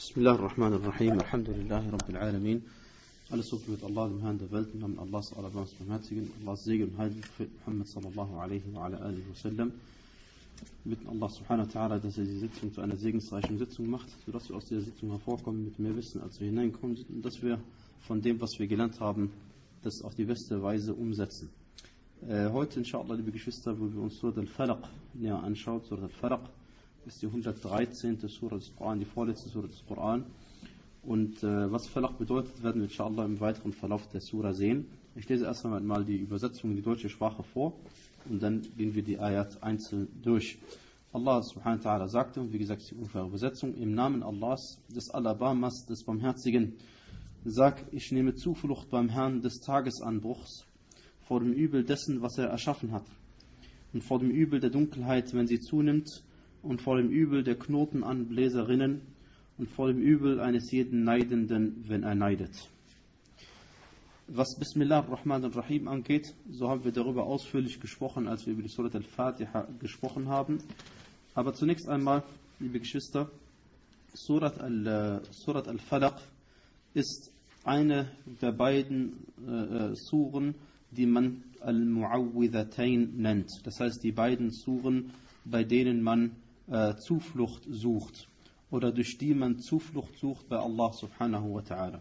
Bismillah ar-Rahman ar-Rahim, Alhamdulillahi Rabbil Alamin. Alles so mit Allah, dem Herrn der Welt, im Namen Allahs, allerbarmers Barmherzigen, Allahs Segen und Heil für Muhammad sallallahu alaihi wa ala alihi wa sallam. Wir bitten Allah subhanahu wa ta'ala, dass er die Sitzung zu einer segensreichen Sitzung macht, sodass wir aus dieser Sitzung hervorkommen mit mehr Wissen, als wir hineinkommen, und dass wir von dem, was wir gelernt haben, das auf die beste Weise umsetzen. Heute, inshallah, liebe Geschwister, wo wir uns Surat al-Falaq näher anschauen. Surat al-Falaq ist die 113. Surah des Koran, die vorletzte Surah des Koran. Und was Falaq bedeutet, werden wir inshallah im weiteren Verlauf der Surah sehen. Ich lese erst einmal die Übersetzung in die deutsche Sprache vor und dann gehen wir die Ayat einzeln durch. Allah subhanahu wa ta'ala sagte, und wie gesagt, die ungefähre Übersetzung: Im Namen Allahs, des Alabamas, des Barmherzigen, sag, ich nehme Zuflucht beim Herrn des Tagesanbruchs, vor dem Übel dessen, was er erschaffen hat, und vor dem Übel der Dunkelheit, wenn sie zunimmt, und vor dem Übel der Knotenanbläserinnen, und vor dem Übel eines jeden Neidenden, wenn er neidet. Was Bismillah ar-Rahman ar-Rahim angeht, so haben wir darüber ausführlich gesprochen, als wir über die Surat al-Fatiha gesprochen haben. Aber zunächst einmal, liebe Geschwister, Surat al-Falaq ist eine der beiden Suren, die man Al-Mu'awwidhatayn nennt. Das heißt, die beiden Suren, bei denen man Zuflucht sucht oder durch die man Zuflucht sucht bei Allah subhanahu wa ta'ala.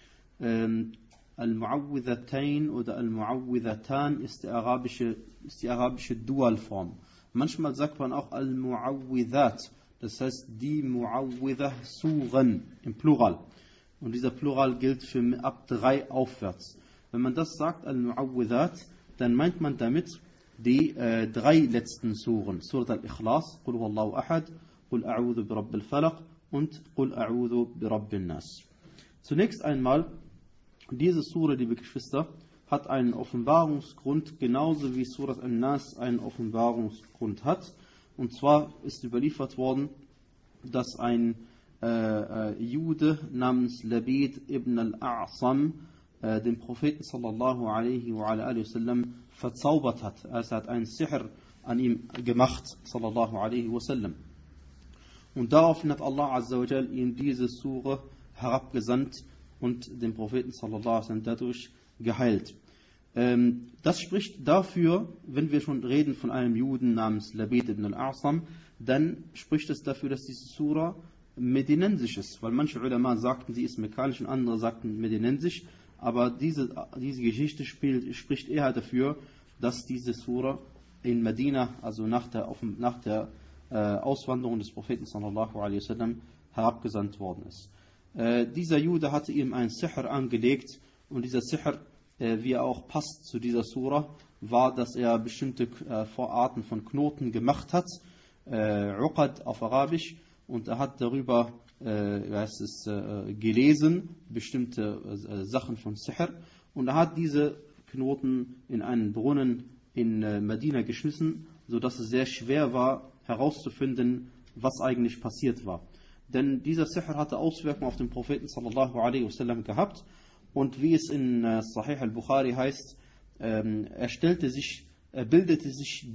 Al-Mu'awwidhatayn oder Al-Mu'awwidhatan ist die arabische Dualform. Manchmal sagt man auch Al-Mu'awwidhat, das heißt die Mu'awwidhah-Suren im Plural. Und dieser Plural gilt für ab 3 aufwärts. Wenn man das sagt, Al-Mu'awwidhat, dann meint man damit die 3 letzten Suren. Surat al-Ikhlas, Qul huwallahu ahad, Qul a'udhu bi rabbil falaq und Qul a'udhu bi rabbin nas. Zunächst einmal, diese Sure, liebe Geschwister, hat einen Offenbarungsgrund, genauso wie Surat al-Nas einen Offenbarungsgrund hat. Und zwar ist überliefert worden, dass ein Jude namens Labid ibn al-A'sam den Propheten sallallahu alaihi wa sallam verzaubert hat. Also er hat einen Sihr an ihm gemacht, sallallahu alaihi wa sallam. Und daraufhin hat Allah azza wa jal ihm diese Sure herabgesandt und den Propheten sallallahu alaihi wa sallam dadurch geheilt. Das spricht dafür, wenn wir schon reden von einem Juden namens Labid ibn al-A'sam, dann spricht es dafür, dass diese Sura medinensisch ist, weil manche Ulama sagten, sie ist mekanisch und andere sagten medinensisch, aber diese Geschichte spricht eher dafür, dass diese Sura in Medina, also nach der Auswanderung des Propheten sallallahu alaihi wasallam, herabgesandt worden ist. Dieser Jude hatte ihm einen Sihr angelegt, und dieser Sihr, wie er auch passt zu dieser Sura, war, dass er bestimmte Arten von Knoten gemacht hat, Uqad auf Arabisch, und er hat darüber gelesen, bestimmte Sachen von Sihr, und er hat diese Knoten in einen Brunnen in Medina geschmissen, sodass es sehr schwer war, herauszufinden, was eigentlich passiert war. Denn dieser Sihr hatte Auswirkungen auf den Propheten sallallahu alaihi wasallam gehabt, und wie es in Sahih al-Bukhari heißt, er bildete sich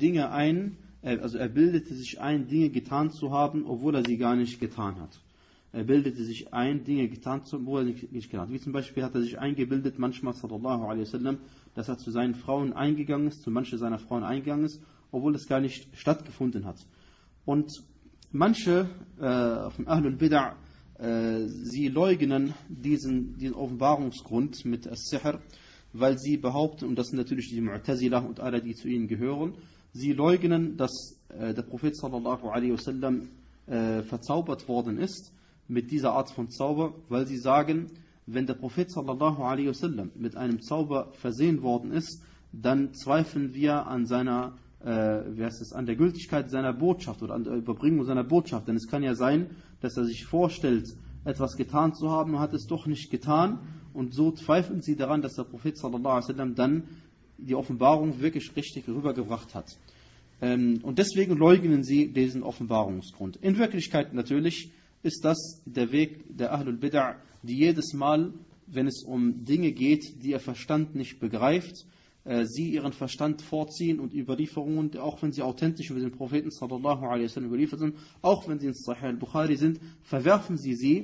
ein, Dinge getan zu haben, obwohl er sie gar nicht getan hat. Er bildete sich ein, Dinge getan zu haben, obwohl er sie nicht getan hat. Wie zum Beispiel hat er sich eingebildet, manchmal sallallahu alaihi wasallam, dass er zu seinen Frauen eingegangen ist, zu manchen seiner Frauen eingegangen ist, obwohl es gar nicht stattgefunden hat. Und manche von Ahlul Bid'ah, sie leugnen diesen Offenbarungsgrund mit As-Sihr, weil sie behaupten, und das sind natürlich die Mu'tazila und alle, die zu ihnen gehören, sie leugnen, dass der Prophet sallallahu alaihi wasallam verzaubert worden ist mit dieser Art von Zauber, weil sie sagen, wenn der Prophet sallallahu alaihi wasallam mit einem Zauber versehen worden ist, dann zweifeln wir an an der Gültigkeit seiner Botschaft oder an der Überbringung seiner Botschaft. Denn es kann ja sein, dass er sich vorstellt, etwas getan zu haben und hat es doch nicht getan, und so zweifeln sie daran, dass der Prophet sallallahu alaihi wasallam dann die Offenbarung wirklich richtig rübergebracht hat. Und deswegen leugnen sie diesen Offenbarungsgrund. In Wirklichkeit natürlich ist das der Weg der Ahlul Bid'ah, die jedes Mal, wenn es um Dinge geht, die ihr Verstand nicht begreift, sie ihren Verstand vorziehen und Überlieferungen, auch wenn sie authentisch über den Propheten sallallahu alaihi wasallam überliefert sind, auch wenn sie in Sahih al-Bukhari sind, verwerfen sie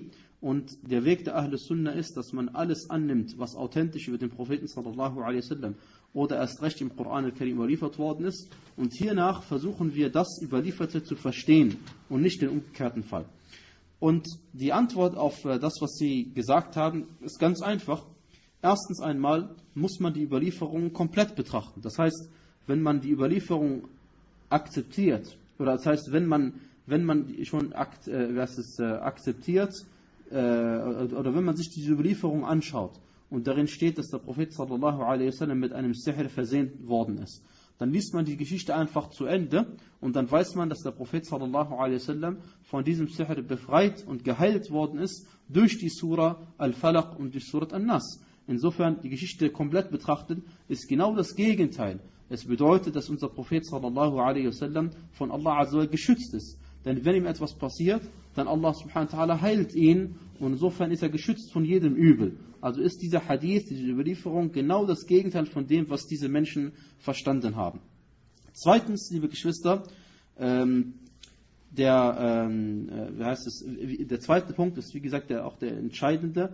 Und der Weg der Ahl Sunnah ist, dass man alles annimmt, was authentisch über den Propheten sallallahu alaihi wasallam oder erst recht im Koran al-Karim überliefert worden ist. Und hiernach versuchen wir, das Überlieferte zu verstehen und nicht den umgekehrten Fall. Und die Antwort auf das, was Sie gesagt haben, ist ganz einfach. Erstens einmal muss man die Überlieferung komplett betrachten. Das heißt, wenn man die Überlieferung akzeptiert, oder das heißt, wenn man schon akzeptiert, oder wenn man sich diese Überlieferung anschaut und darin steht, dass der Prophet sallallahu alaihi wasallam mit einem Sihr versehen worden ist, dann liest man die Geschichte einfach zu Ende und dann weiß man, dass der Prophet sallallahu alaihi wasallam von diesem Sihr befreit und geheilt worden ist durch die Surah Al-Falaq und die Surah An-Nas. Insofern, die Geschichte komplett betrachtet, ist genau das Gegenteil. Es bedeutet, dass unser Prophet sallallahu alaihi wasallam von Allah azza wa geschützt ist. Denn wenn ihm etwas passiert, dann Allah subhanahu wa ta'ala heilt ihn und insofern ist er geschützt von jedem Übel. Also ist dieser Hadith, diese Überlieferung genau das Gegenteil von dem, was diese Menschen verstanden haben. Zweitens, liebe Geschwister, der zweite Punkt ist, wie gesagt, auch der entscheidende.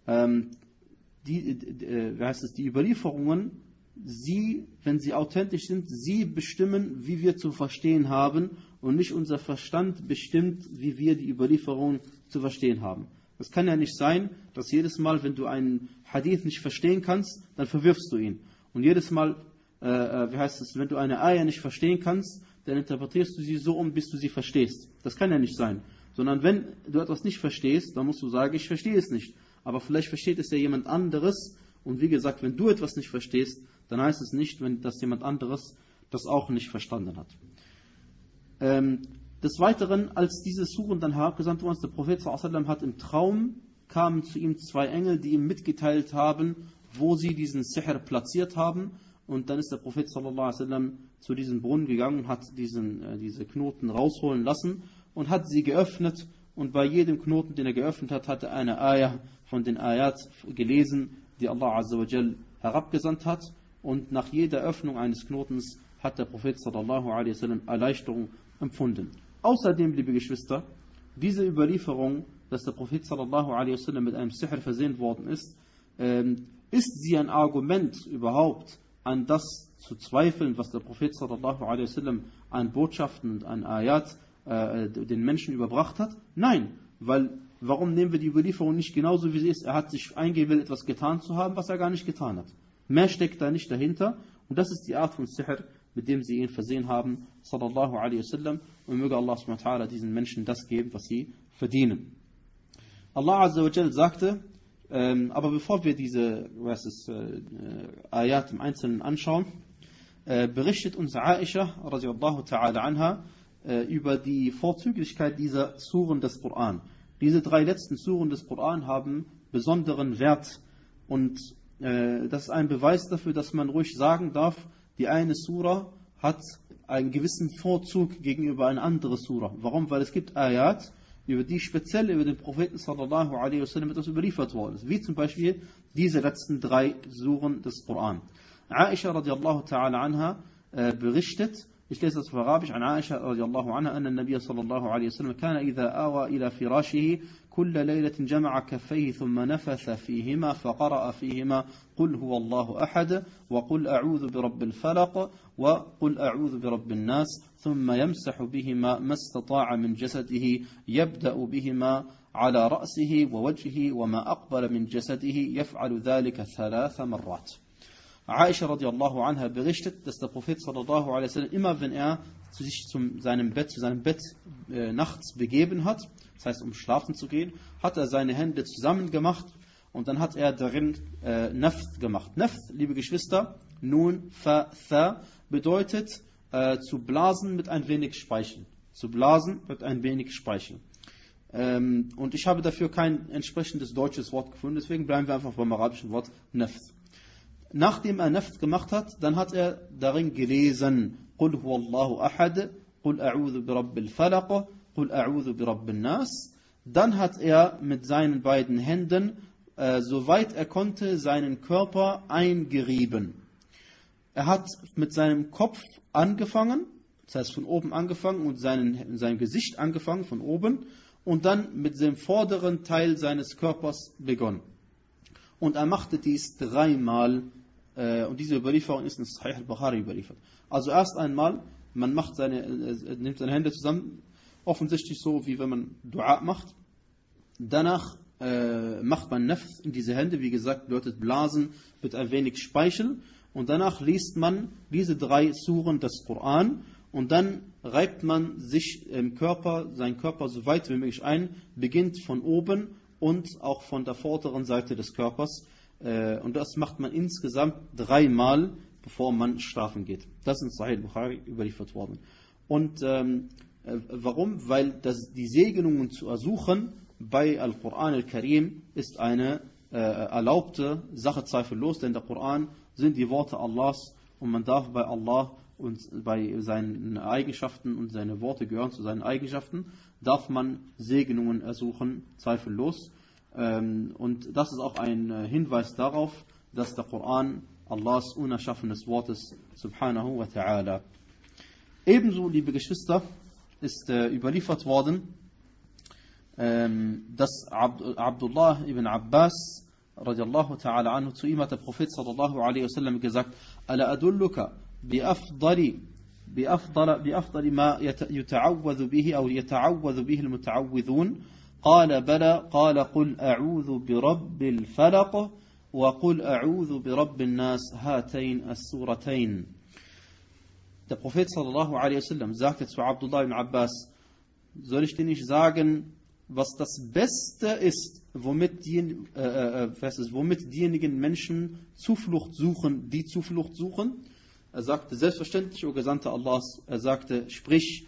Die Überlieferungen, wenn sie authentisch sind, sie bestimmen, wie wir zu verstehen haben und nicht unser Verstand bestimmt, wie wir die Überlieferung zu verstehen haben. Es kann ja nicht sein, dass jedes Mal, wenn du einen Hadith nicht verstehen kannst, dann verwirfst du ihn. Und jedes Mal, wenn du eine Ayah nicht verstehen kannst, dann interpretierst du sie so bis du sie verstehst. Das kann ja nicht sein. Sondern wenn du etwas nicht verstehst, dann musst du sagen, ich verstehe es nicht. Aber vielleicht versteht es ja jemand anderes. Und wie gesagt, wenn du etwas nicht verstehst, dann heißt es nicht, dass jemand anderes das auch nicht verstanden hat. Des Weiteren, als diese Suren dann herabgesandt wurden, der Prophet ﷺ hat im Traum, kamen zu ihm zwei Engel, die ihm mitgeteilt haben, wo sie diesen Sihr platziert haben. Und dann ist der Prophet ﷺ zu diesem Brunnen gegangen und hat diese Knoten rausholen lassen und hat sie geöffnet. Und bei jedem Knoten, den er geöffnet hat, hat er eine Ayah von den Ayat gelesen, die Allah Azza wa Jal herabgesandt hat. Und nach jeder Öffnung eines Knotens hat der Prophet sallallahu alaihi wasallam Erleichterung empfunden. Außerdem, liebe Geschwister, diese Überlieferung, dass der Prophet sallallahu alaihi wasallam mit einem Sihr versehen worden ist, ist sie ein Argument überhaupt, an das zu zweifeln, was der Prophet sallallahu alaihi wasallam an Botschaften und an Ayat den Menschen überbracht hat? Nein, weil warum nehmen wir die Überlieferung nicht genauso wie sie ist? Er hat sich eingebildet, etwas getan zu haben, was er gar nicht getan hat. Mehr steckt da nicht dahinter. Und das ist die Art von Sihr, mit dem sie ihn versehen haben, sallallahu alaihi wasallam. Und möge Allah subhanahu wa ta'ala diesen Menschen das geben, was sie verdienen. Allah azza wa jal sagte, aber bevor wir diese Ayat im Einzelnen anschauen, berichtet uns Aisha radiallahu ta'ala anha über die Vorzüglichkeit dieser Suren des Koran. Diese drei letzten Suren des Koran haben besonderen Wert und das ist ein Beweis dafür, dass man ruhig sagen darf, die eine Sura hat einen gewissen Vorzug gegenüber einer anderen Sura. Warum? Weil es gibt Ayat, über die speziell über den Propheten sallallahu alaihi wasallam etwas überliefert worden ist. Wie zum Beispiel diese letzten drei Suren des Koran. Aisha radiallahu ta'ala anha berichtet, ich lese das auf Arabisch, an Aisha radiallahu anha, أن النبي صلى الله عليه وسلم كان إذا آوى إلى فراشه كل ليلة جمع كفيه ثم نفث فيهما فقرأ فيهما قل هو الله أحد وقل أعوذ برب الفلق وقل أعوذ برب الناس ثم يمسح بهما ما استطاع من جسده يبدأ بهما على رأسه ووجهه وما أقبل من جسده يفعل ذلك 3 مرات. Aisha radiallahu anha berichtet, dass der Prophet sallallahu alaihi wasallam immer, wenn er sich zu seinem Bett nachts begeben hat, das heißt, um schlafen zu gehen, hat er seine Hände zusammen gemacht und dann hat er darin Nafth gemacht. Nafth, liebe Geschwister, nun, fa, tha, bedeutet zu blasen mit ein wenig Speichel. Zu blasen mit ein wenig Speichel. Und ich habe dafür kein entsprechendes deutsches Wort gefunden, deswegen bleiben wir einfach beim arabischen Wort Nafth. Nachdem er Nafth gemacht hat, dann hat er darin gelesen, قُلْ هُوَ اللَّهُ أَحَدٌ قُلْ أَعُوذُ بِرَبِّ الْفَلَقِ قُلْ أَعُوذُ بِرَبِّ النَّاسِ. Dann hat er mit seinen beiden Händen, soweit er konnte, seinen Körper eingerieben. Er hat mit seinem Kopf angefangen, das heißt von oben angefangen und sein Gesicht angefangen von oben und dann mit dem vorderen Teil seines Körpers begonnen. Und er machte dies 3-mal, und diese Überlieferung ist in Sahih al-Bukhari überliefert. Also erst einmal, man nimmt seine Hände zusammen, offensichtlich so, wie wenn man Dua macht. Danach macht man Nafth in diese Hände, wie gesagt, bedeutet Blasen mit ein wenig Speichel. Und danach liest man diese 3 Suren des Koran und dann reibt man sich seinen Körper so weit wie möglich ein, beginnt von oben und auch von der vorderen Seite des Körpers. Und das macht man insgesamt 3-mal, bevor man schlafen geht. Das ist in Sahih Bukhari überliefert worden. Und warum? Weil die Segnungen zu ersuchen bei Al-Quran Al-Karim ist eine erlaubte Sache zweifellos, denn der Koran sind die Worte Allahs und man darf bei Allah und bei seinen Eigenschaften, und seine Worte gehören zu seinen Eigenschaften, darf man Segnungen ersuchen, zweifellos. Und das ist auch ein Hinweis darauf, dass der Koran Allahs unerschaffenes Wort ist, subhanahu wa ta'ala. Ebenso, liebe Geschwister, ist überliefert worden, dass Abdullah ibn Abbas radiallahu ta'ala anhu, zu ihm hat der Prophet sallallahu alaihi wasallam gesagt: Ala adulluka بأفضل ما يتعوذ به أو يتعوذ به المتعوذون قال بلى قال قل أعوذ برب الفلق وقل أعوذ برب الناس هاتين السورتين. Der Prophet sallallahu alaihi wasallam sagte zu Abdullah ibn Abbas: Soll ich dir nicht sagen, was das Beste ist, womit diejenigen Menschen Zuflucht suchen, die Zuflucht suchen? Er sagte, selbstverständlich, o Gesandter Allahs, er sagte, sprich,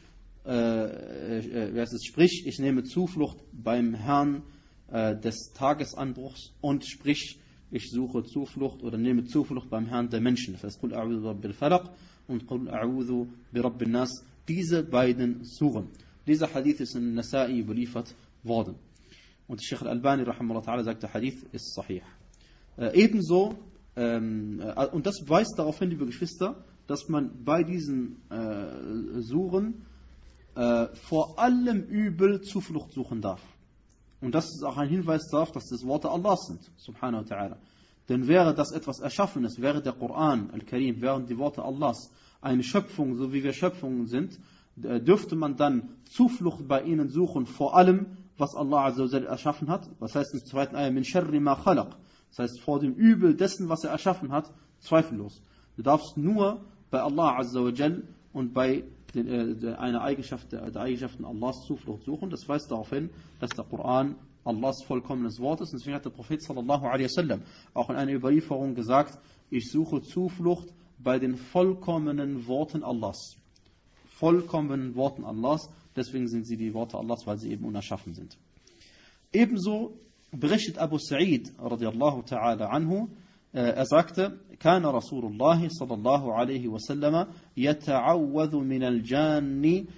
ich nehme Zuflucht beim Herrn des Tagesanbruchs, und sprich, ich suche Zuflucht oder nehme Zuflucht beim Herrn der Menschen. Das heißt, Qul a'udhu bi rabbil falaq und Qul a'udhu bi rabbin nas. Diese beiden Suren. Dieser Hadith ist in Nasa'i überliefert worden. Und Sheikh al-Albani rahimahullah ta'ala sagt, der Hadith ist sahih. Ebenso, und das weist darauf hin, liebe Geschwister, dass man bei diesen Suren vor allem Übel Zuflucht suchen darf. Und das ist auch ein Hinweis darauf, dass das Worte Allahs sind, subhanahu wa ta'ala. Denn wäre das etwas Erschaffenes, wäre der Koran al-Karim, wären die Worte Allahs eine Schöpfung, so wie wir Schöpfungen sind, dürfte man dann Zuflucht bei ihnen suchen, vor allem, was Allah azza wa jalla erschaffen hat. Was heißt in der zweiten Ayah, min sharri ma khalaq. Das heißt, vor dem Übel dessen, was er erschaffen hat, zweifellos. Du darfst nur bei Allah azza wa jalla und bei einer Eigenschaft der Eigenschaften Allahs Zuflucht suchen. Das weist darauf hin, dass der Koran Allahs vollkommenes Wort ist. Und deswegen hat der Prophet sallallahu alaihi wasallam auch in einer Überlieferung gesagt, ich suche Zuflucht bei den vollkommenen Worten Allahs. Vollkommenen Worten Allahs. Deswegen sind sie die Worte Allahs, weil sie eben unerschaffen sind. Ebenso berichtet Abu Sa'id radiallahu ta'ala anhu, er sagte, كان رسول الله صلى الله عليه وسلم يتعوذ من الجان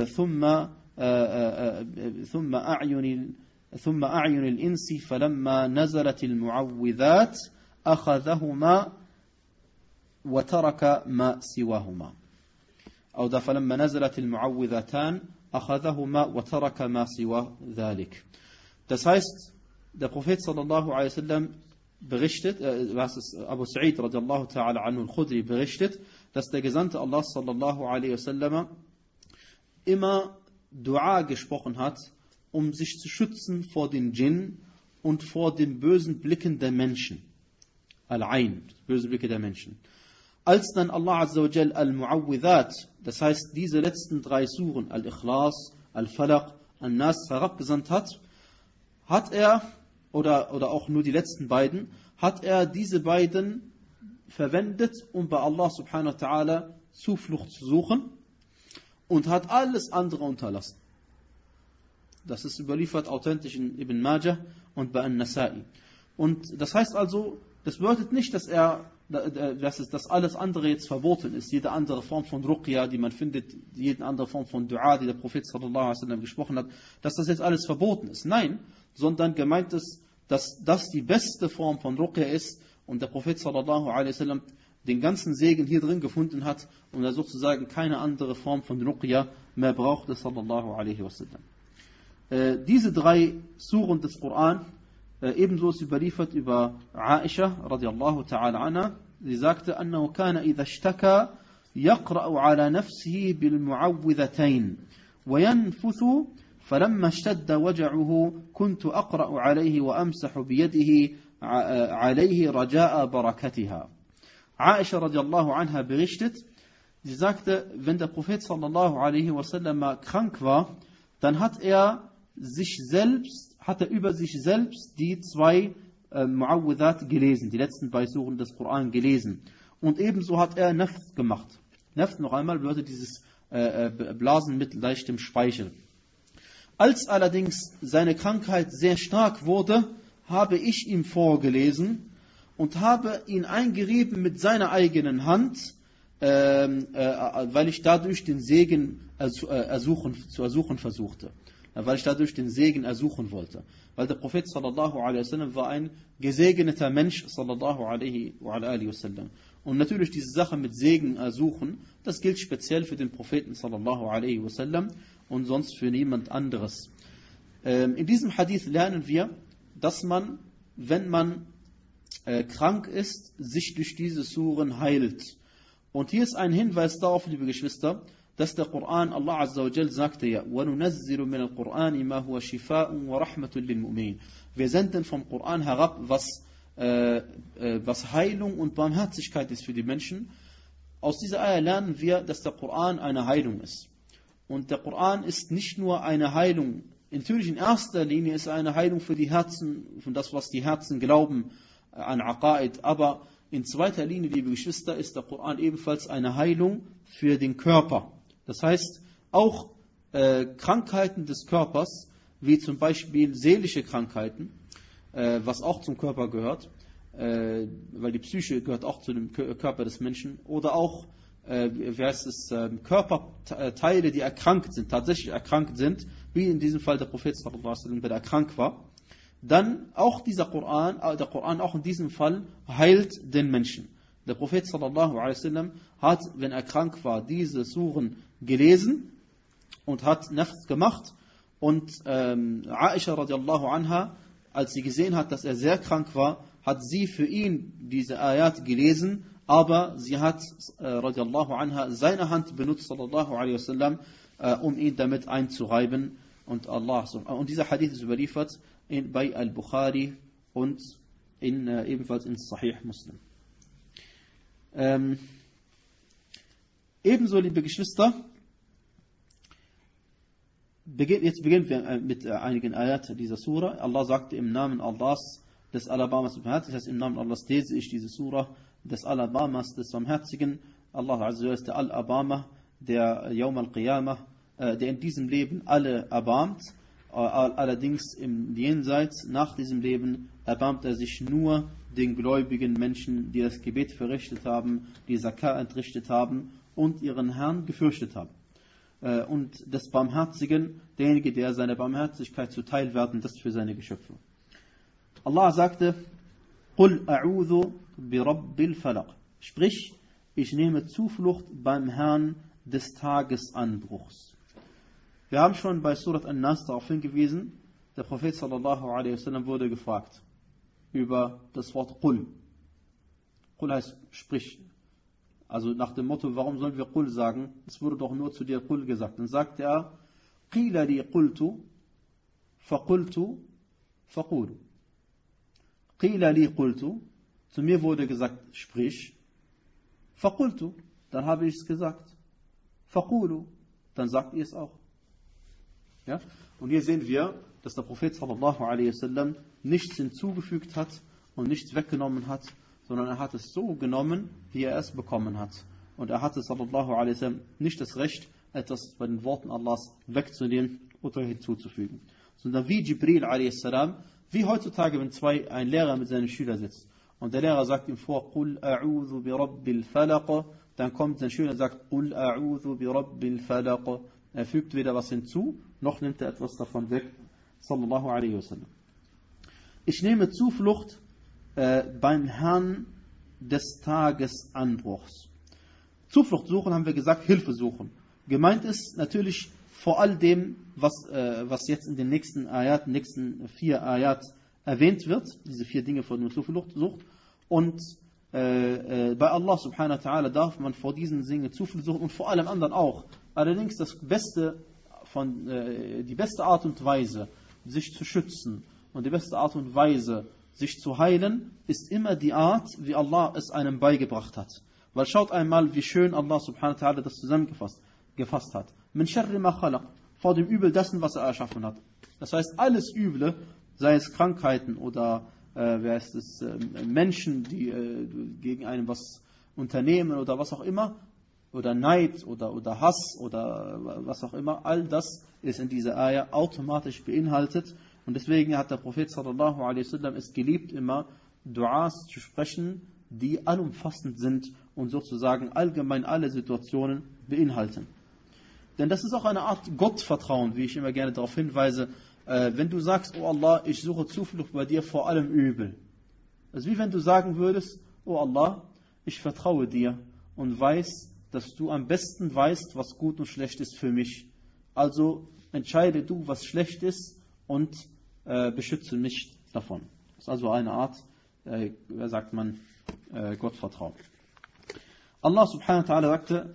ثم أعين الإنس فلما نزلت المعوذات أخذهما وترك ما سواهما. أو فلما نزلت المعوذتان أخذهما وترك ما سوى ذلك. Das heißt, der Prophet sallallahu alaihi wasallam berichtet, Abu Sa'id radiallahu ta'ala anhu al-Khudri berichtet, dass der Gesandte Allah sallallahu alaihi wasallam immer Dua gesprochen hat, um sich zu schützen vor den Djinn und vor den bösen Blicken der Menschen. Al-Ain, böse Blicke der Menschen. Als dann Allah azza wa jal al-Mu'awwidhat, das heißt diese letzten 3 Suren, Al-Ikhlas, Al-Falaq, Al-Nas herabgesandt hat er, oder auch nur die letzten beiden, hat er diese beiden verwendet, um bei Allah subhanahu wa ta'ala Zuflucht zu suchen, und hat alles andere unterlassen. Das ist überliefert authentisch in Ibn Majah und bei An-Nasa'i. Und das heißt also, das bedeutet nicht, dass alles andere jetzt verboten ist. Jede andere Form von Ruqya, die man findet, jede andere Form von Dua, die der Prophet sallallahu alaihi wasallam gesprochen hat, dass das jetzt alles verboten ist. Nein, sondern gemeint ist, dass das die beste Form von Ruqya ist und der Prophet sallallahu alaihi wasallam den ganzen Segen hier drin gefunden hat und er sozusagen keine andere Form von Ruqya mehr brauchte, sallallahu alaihi wasallam. Diese 3 Suren des Koran, ebenso ist überliefert über Aisha radiallahu ta'ala anha. Sie sagte, أنه كان إذا اشتكى يقرأ على نفسه بالمعوذتين وينفث فلما اشتد وجعه كنت أقرأ عليه وأمسح بيده عليه رجاء بركتها. Aisha radiallahu anha berichtet, sie sagte, wenn der Prophet sallallahu alaihi wasallam krank war, dann hat er über sich selbst die 2 Mu'awwidhat gelesen, die letzten 2 Suren des Koran gelesen. Und ebenso hat er Nafth gemacht. Nafth noch einmal bedeutet dieses Blasen mit leichtem Speichel. Als allerdings seine Krankheit sehr stark wurde, habe ich ihm vorgelesen und habe ihn eingerieben mit seiner eigenen Hand, weil ich dadurch den Segen zu ersuchen versuchte. Weil ich dadurch den Segen ersuchen wollte. Weil der Prophet sallallahu alaihi wasallam war ein gesegneter Mensch sallallahu alaihi wasallam. Und natürlich diese Sache mit Segen ersuchen, das gilt speziell für den Propheten sallallahu alaihi wasallam und sonst für niemand anderes. In diesem Hadith lernen wir, dass man, wenn man krank ist, sich durch diese Suren heilt. Und hier ist ein Hinweis darauf, liebe Geschwister, dass der Koran, Allah Azza wa Jal sagte ja, وَنُنَزِّلُ مِنَ الْقُرْآنِ مَا هُوَ شِفَاءٌ وَرَحْمَةٌ لِلْمُؤْمِنِينَ. Wir senden vom Koran herab, was Heilung und Barmherzigkeit ist für die Menschen. Aus dieser Ayah lernen wir, dass der Koran eine Heilung ist. Und der Koran ist nicht nur eine Heilung, natürlich in erster Linie ist er eine Heilung für die Herzen, von das, was die Herzen glauben, an Aqaid, aber in zweiter Linie, liebe Geschwister, ist der Koran ebenfalls eine Heilung für den Körper. Das heißt, auch Krankheiten des Körpers, wie zum Beispiel seelische Krankheiten, was auch zum Körper gehört, weil die Psyche gehört auch zu dem Körper des Menschen, oder auch Körperteile, die erkrankt sind, tatsächlich erkrankt sind, wie in diesem Fall der Prophet sallallahu alaihi wasallam, der krank war, dann auch der Koran auch in diesem Fall heilt den Menschen. Der Prophet sallallahu alaihi wasallam hat, wenn er krank war, diese Suren gelesen und hat Nafth gemacht. Und Aisha radiallahu anha, als sie gesehen hat, dass er sehr krank war, hat sie für ihn diese Ayat gelesen, aber sie hat radiallahu anha seine Hand benutzt, sallallahu alaihi wasallam, um ihn damit einzureiben. Und dieser Hadith ist überliefert bei Al-Bukhari und ebenfalls in Sahih Muslim. Ebenso, liebe Geschwister, jetzt beginnen wir mit einigen Ayat dieser Surah. Allah sagte im Namen Allahs des Alabamas Barmherzigen, das heißt im Namen Allahs lese ich diese Surah des Alabamas des Barmherzigen. Allah Azza wa Jalla ist der Al-Abama, der Yawm al-Qiyamah, der in diesem Leben alle erbarmt. Allerdings im Jenseits, nach diesem Leben, erbarmt er sich nur den gläubigen Menschen, die das Gebet verrichtet haben, die Zakah entrichtet haben und ihren Herrn gefürchtet haben. Und des Barmherzigen, derjenige, der seine Barmherzigkeit zuteil werden, das für seine Geschöpfe. Allah sagte, قُلْ أَعُوذُ بِرَبِّ الْفَلَقِ. Sprich, ich nehme Zuflucht beim Herrn des Tagesanbruchs. Wir haben schon bei Surat An-Nas darauf hingewiesen, der Prophet sallallahu alaihi wasallam wurde gefragt über das Wort Qul. Qul heißt sprich. Also nach dem Motto, warum sollen wir Qul sagen? Es wurde doch nur zu dir Qul gesagt. Dann sagte er, Qila li qultu, faqultu, faqulu. Qila li qultu, zu mir wurde gesagt, sprich. Faqultu, dann habe ich es gesagt. Faqulu, dann sagt ihr es auch. Ja? Und hier sehen wir, dass der Prophet sallallahu alaihi wasallam nichts hinzugefügt hat und nichts weggenommen hat, sondern er hat es so genommen, wie er es bekommen hat. Und er hatte sallallahu alaihi wasallam nicht das Recht, etwas bei den Worten Allahs wegzunehmen oder hinzuzufügen. Sondern wie Jibril alaihi salam, wie heutzutage, wenn ein Lehrer mit seinen Schülern sitzt und der Lehrer sagt ihm vor, Qul a'udhu bi rabbil falaq, dann kommt sein Schüler und sagt, Qul a'udhu bi rabbil falaq. Er fügt weder was hinzu, noch nimmt er etwas davon weg. Sallallahu alaihi wasallam. Ich nehme Zuflucht beim Herrn des Tagesanbruchs. Zuflucht suchen, haben wir gesagt, Hilfe suchen. Gemeint ist natürlich vor all dem, was jetzt in den nächsten Ayat, nächsten 4 Ayat erwähnt wird, diese 4 Dinge von der Zuflucht. Und bei Allah subhanahu wa ta'ala darf man vor diesen Dingen Zuflucht suchen und vor allem anderen auch. Allerdings die beste Art und Weise, sich zu schützen und die beste Art und Weise, sich zu heilen, ist immer die Art, wie Allah es einem beigebracht hat. Weil schaut einmal, wie schön Allah subhanahu wa ta'ala das zusammengefasst hat. Min sharri ma khalaq, vor dem Übel dessen, was er erschaffen hat. Das heißt, alles Üble, sei es Krankheiten oder Menschen, die gegen einen was unternehmen oder was auch immer, oder Neid oder Hass oder was auch immer, all das ist in dieser Ayah automatisch beinhaltet. Und deswegen hat der Prophet sallallahu alaihi wasallam es geliebt, immer Duas zu sprechen, die allumfassend sind und sozusagen allgemein alle Situationen beinhalten. Denn das ist auch eine Art Gottvertrauen, wie ich immer gerne darauf hinweise, wenn du sagst, oh Allah, ich suche Zuflucht bei dir vor allem Übel. Das ist wie wenn du sagen würdest, oh Allah, ich vertraue dir und weiß, dass du am besten weißt, was gut und schlecht ist für mich. Also entscheide du, was schlecht ist und beschütze mich davon. Das ist also eine Art, Gottvertrauen. Allah subhanahu wa ta'ala sagte,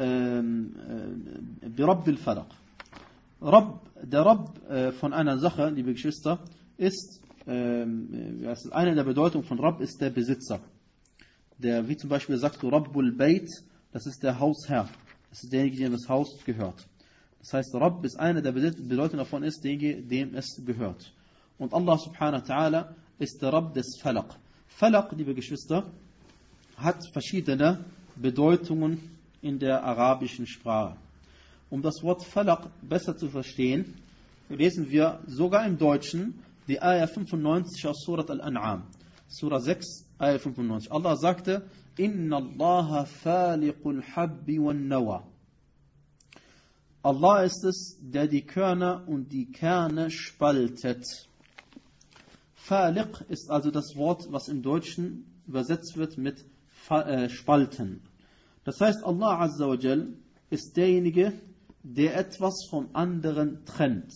Birabbil Falaq. Der Rabb von einer Sache, liebe Geschwister, ist, eine der Bedeutungen von Rabb ist der Besitzer. Wie zum Beispiel sagt du Rabbul Bayt, das ist der Hausherr. Das ist derjenige, dem das Haus gehört. Das heißt, Rabb ist eine der Bedeutungen davon ist, dem es gehört. Und Allah subhanahu wa ta'ala ist der Rabb des Falaq. Falaq, liebe Geschwister, hat verschiedene Bedeutungen in der arabischen Sprache. Um das Wort Falaq besser zu verstehen, lesen wir sogar im Deutschen die Ayah 95 aus Surat Al-An'am. Surah 6, Ayah 95. Allah sagte, Inna Allaha faliqul habbi wan nawa. Allah ist es, der die Körner und die Kerne spaltet. Faliq ist also das Wort, was im Deutschen übersetzt wird mit spalten. Das heißt, Allah Azza wa Jal ist derjenige, der etwas vom anderen trennt.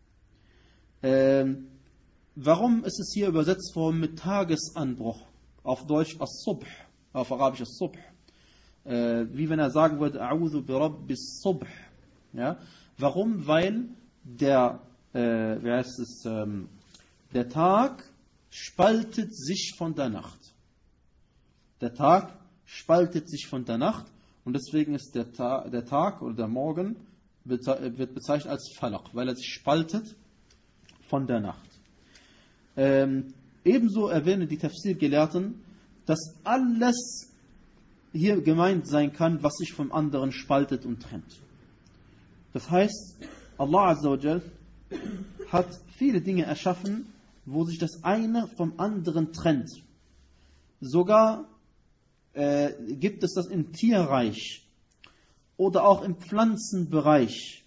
Warum ist es hier übersetzt worden mit Tagesanbruch? Auf Deutsch As-Subh, auf Arabisch As-Subh. Wie wenn er sagen würde, A'udhu bi Rabbis Subh. Ja? Warum? Weil der Tag spaltet sich von der Nacht. Der Tag spaltet sich von der Nacht und deswegen ist der Tag oder der Morgen wird bezeichnet als Falaq, weil er sich spaltet von der Nacht. Ebenso erwähnen die Tafsir-Gelehrten, dass alles hier gemeint sein kann, was sich vom anderen spaltet und trennt. Das heißt, Allah Azza wa Jal hat viele Dinge erschaffen, wo sich das eine vom anderen trennt. Sogar gibt es das im Tierreich oder auch im Pflanzenbereich,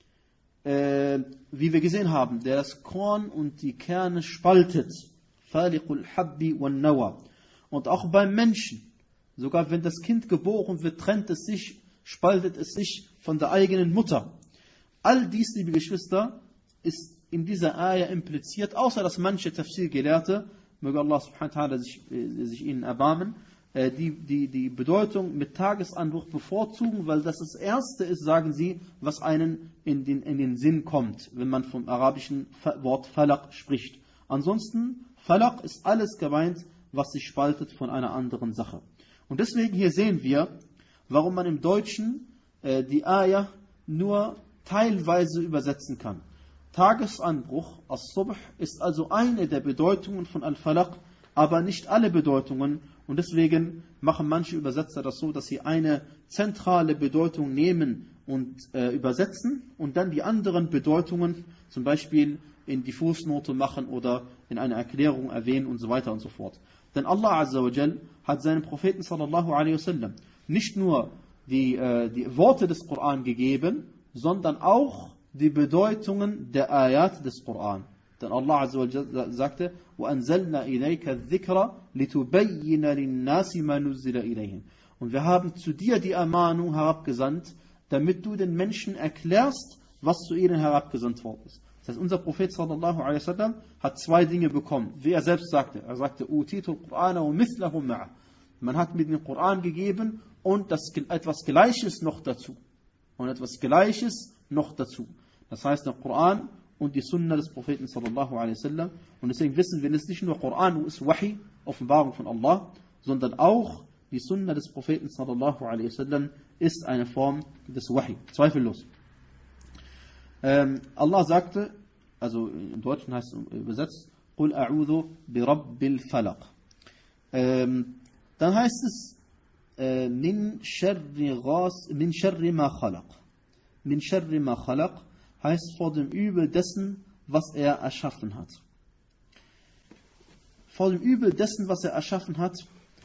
wie wir gesehen haben, der das Korn und die Kerne spaltet. Faliqul habbi wan nawa. Und auch beim Menschen, sogar wenn das Kind geboren wird, spaltet es sich von der eigenen Mutter. All dies, liebe Geschwister, ist in dieser Ayah impliziert, außer dass manche Tafsir-Gelehrte, möge Allah subhanahu wa ta'ala sich ihnen erbarmen, die Bedeutung mit Tagesanbruch bevorzugen, weil das Erste ist, sagen sie, was einen in den Sinn kommt, wenn man vom arabischen Wort Falaq spricht. Ansonsten, Falaq ist alles gemeint, was sich spaltet von einer anderen Sache. Und deswegen hier sehen wir, warum man im Deutschen die Ayah nur teilweise übersetzen kann. Tagesanbruch, As-Subh, ist also eine der Bedeutungen von Al-Falaq, aber nicht alle Bedeutungen. Und deswegen machen manche Übersetzer das so, dass sie eine zentrale Bedeutung nehmen und übersetzen und dann die anderen Bedeutungen zum Beispiel in die Fußnote machen oder in einer Erklärung erwähnen und so weiter und so fort. Denn Allah Azza wa Jal hat seinem Propheten sallallahu alaihi wasallam nicht nur die Worte des Koran gegeben, sondern auch die Bedeutungen der Ayat des Koran. Denn Allah Azza wa Jal sagte, وَأَنزَلْنَا إِلَيْكَ الذِّكْرَ لِتُبَيِّنَ لِلنَّاسِ مَا نُزِّلَ إِلَيْهِمْ. Und wir haben zu dir die Ermahnung herabgesandt, damit du den Menschen erklärst, was zu ihnen herabgesandt worden ist. Das heißt, unser Prophet sallallahu alaihi wasallam hat zwei Dinge bekommen, wie er selbst sagte. Er sagte, utitul Qur'ana wa mithlahu ma'a. Man hat mir den Koran gegeben und etwas Gleiches noch dazu. Und etwas Gleiches noch dazu. Das heißt, der Koran und die Sunna des Propheten sallallahu alaihi wasallam. Und deswegen wissen wir, es ist nicht nur Koran, ist Wahi, Offenbarung von Allah, sondern auch die Sunna des Propheten sallallahu alaihi wasallam ist eine Form des Wahi. Zweifellos. Allah sagte, also im Deutschen heißt es übersetzt, قُلْ أَعُوذُ بِرَبِّ الْفَلَقِ. Dann heißt es, min sharri ma khalaq. Min sharri ma khalaq heißt vor dem Übel dessen, was er erschaffen hat. Vor dem Übel dessen, was er erschaffen hat,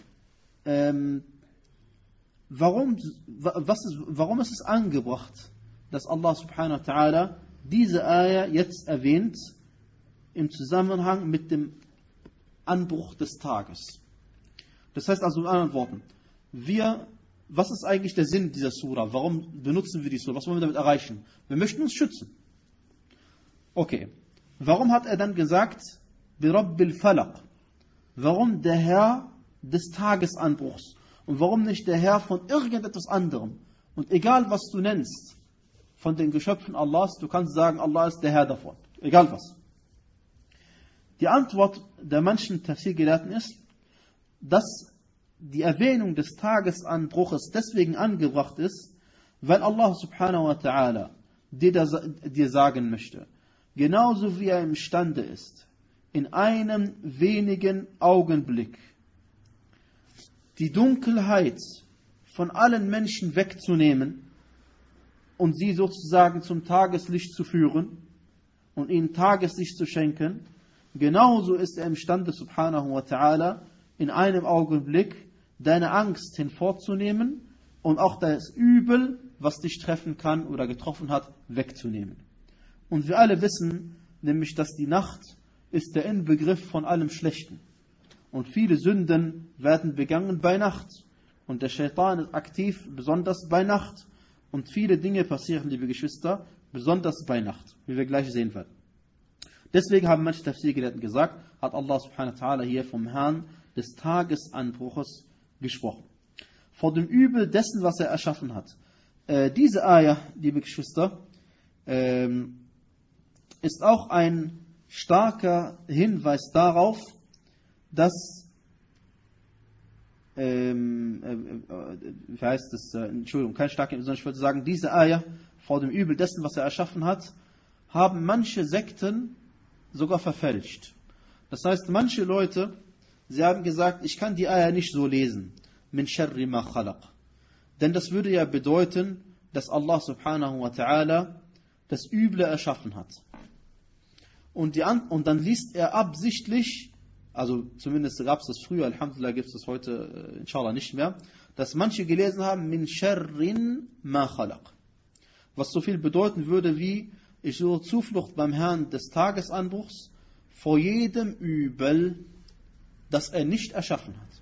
warum ist es angebracht, dass Allah subhanahu wa ta'ala diese Ayah jetzt erwähnt im Zusammenhang mit dem Anbruch des Tages? Das heißt also in anderen Worten, was ist eigentlich der Sinn dieser Surah? Warum benutzen wir die Surah? Was wollen wir damit erreichen? Wir möchten uns schützen. Okay. Warum hat er dann gesagt, Birabbil Falaq? Warum der Herr des Tagesanbruchs? Und warum nicht der Herr von irgendetwas anderem? Und egal was du nennst, von den Geschöpfen Allahs, du kannst sagen, Allah ist der Herr davon. Egal was. Die Antwort der manchen Tafsir-Gelehrten ist, dass die Erwähnung des Tagesanbruches deswegen angebracht ist, weil Allah subhanahu wa ta'ala dir sagen möchte, genauso wie er imstande ist, in einem wenigen Augenblick die Dunkelheit von allen Menschen wegzunehmen und sie sozusagen zum Tageslicht zu führen und ihnen Tageslicht zu schenken, genauso ist er imstande subhanahu wa ta'ala, in einem Augenblick deine Angst hinvorzunehmen und auch das Übel, was dich treffen kann oder getroffen hat, wegzunehmen. Und wir alle wissen, nämlich, dass die Nacht ist der Inbegriff von allem Schlechten. Und viele Sünden werden begangen bei Nacht. Und der Shaitan ist aktiv, besonders bei Nacht. Und viele Dinge passieren, liebe Geschwister, besonders bei Nacht, wie wir gleich sehen werden. Deswegen haben manche Tafsir-Gelehrten gesagt, hat Allah subhanahu wa ta'ala hier vom Herrn des Tagesanbruches gesprochen. Vor dem Übel dessen, was er erschaffen hat. Diese Ayah, liebe Geschwister, ist auch ein starker Hinweis darauf, dass wie heißt es, Entschuldigung, kein starker, sondern ich würde sagen, diese Ayah vor dem Übel dessen, was er erschaffen hat, haben manche Sekten sogar verfälscht. Das heißt, manche Leute, sie haben gesagt, ich kann die Ayah nicht so lesen. Min sharri ma khalaq. Denn das würde ja bedeuten, dass Allah subhanahu wa ta'ala das Üble erschaffen hat. Und dann liest er absichtlich, also zumindest gab es das früher, Alhamdulillah gibt es das heute inshallah nicht mehr, dass manche gelesen haben, min sharrin ma khalaq. Was so viel bedeuten würde wie, ich suche Zuflucht beim Herrn des Tagesanbruchs vor jedem Übel, das er nicht erschaffen hat.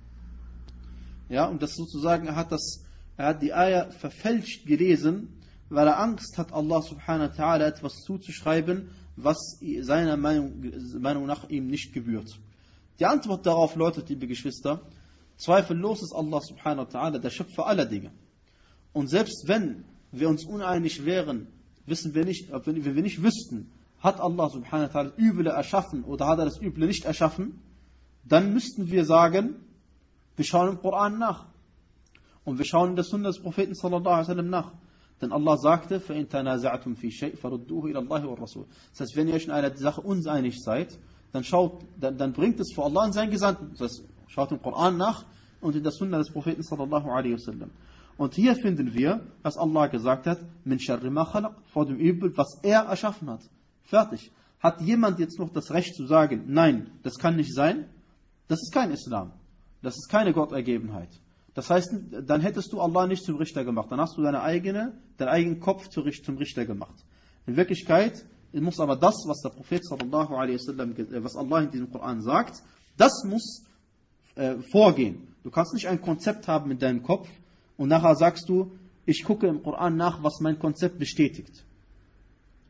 Ja, und das sozusagen, er hat die Ayah verfälscht gelesen, weil er Angst hat, Allah subhanahu wa ta'ala etwas zuzuschreiben, was seiner Meinung nach ihm nicht gebührt. Die Antwort darauf lautet, liebe Geschwister, zweifellos ist Allah subhanahu wa ta'ala der Schöpfer aller Dinge. Und selbst wenn wir uns uneinig wären, wissen wir nicht, wenn wir nicht wüssten, hat Allah subhanahu wa ta'ala das Üble erschaffen oder hat er das Üble nicht erschaffen, dann müssten wir sagen, wir schauen im Koran nach. Und wir schauen in der Sunna des Propheten sallallahu alaihi wasallam nach. Denn Allah sagte, فَإِن تَنَازَعْتُمْ فِي شَيْءٍ فَرُدُّوهُ إِلَى اللَّهِ وَالرَّسُولِ. Das heißt, wenn ihr euch in einer Sache uneinig seid, dann bringt es vor Allah und seinen Gesandten. Das heißt, schaut im Koran nach und in der Sunna des Propheten sallallahu alaihi wasallam. Und hier finden wir, was Allah gesagt hat, min sharri ma khalaq, vor dem Übel, was er erschaffen hat. Fertig. Hat jemand jetzt noch das Recht zu sagen, nein, das kann nicht sein? Das ist kein Islam. Das ist keine Gottergebenheit. Das heißt, dann hättest du Allah nicht zum Richter gemacht. Dann hast du deinen eigenen Kopf zum Richter gemacht. In Wirklichkeit muss aber das, was der Prophet sallallahu alaihi wasallam, was Allah in diesem Koran sagt, das muss vorgehen. Du kannst nicht ein Konzept haben in deinem Kopf und nachher sagst du, ich gucke im Koran nach, was mein Konzept bestätigt.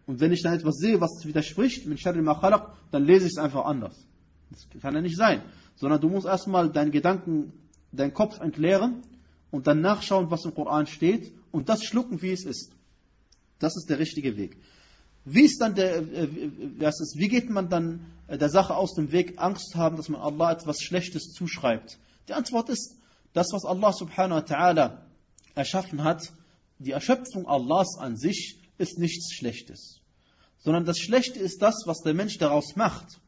Und wenn ich dann etwas sehe, was widerspricht, min sharri ma khalaq, dann lese ich es einfach anders. Das kann ja nicht sein. Sondern du musst erstmal deinen Gedanken, deinen Kopf entleeren und dann nachschauen, was im Koran steht und das schlucken, wie es ist. Das ist der richtige Weg. Wie geht man dann der Sache aus dem Weg, Angst haben, dass man Allah etwas Schlechtes zuschreibt? Die Antwort ist, das, was Allah subhanahu wa ta'ala erschaffen hat, die Erschöpfung Allahs an sich ist nichts Schlechtes. Sondern das Schlechte ist das, was der Mensch daraus macht.